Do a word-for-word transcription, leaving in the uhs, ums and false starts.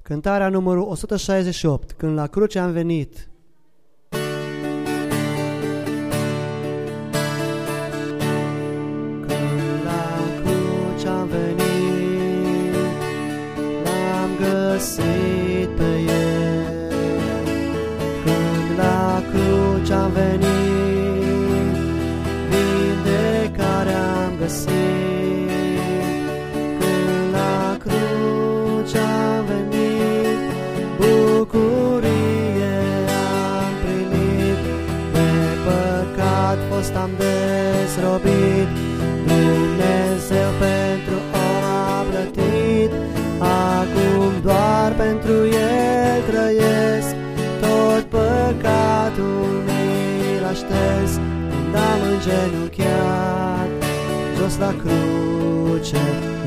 Cântarea numărul o sută șaizeci și opt. Când la cruce am venit. Când la cruce am venit, l-am găsit pe El. Când la cruce am venit, vindecarea am găsit. Când la cruce am venit, bucurie am primit. De păcat fost am dezrobit, Dumnezeu pentru om a plătit. Acum doar pentru El trăiesc, tot păcatul mi l-a șters. Când am îngenunchiat jos la cruce,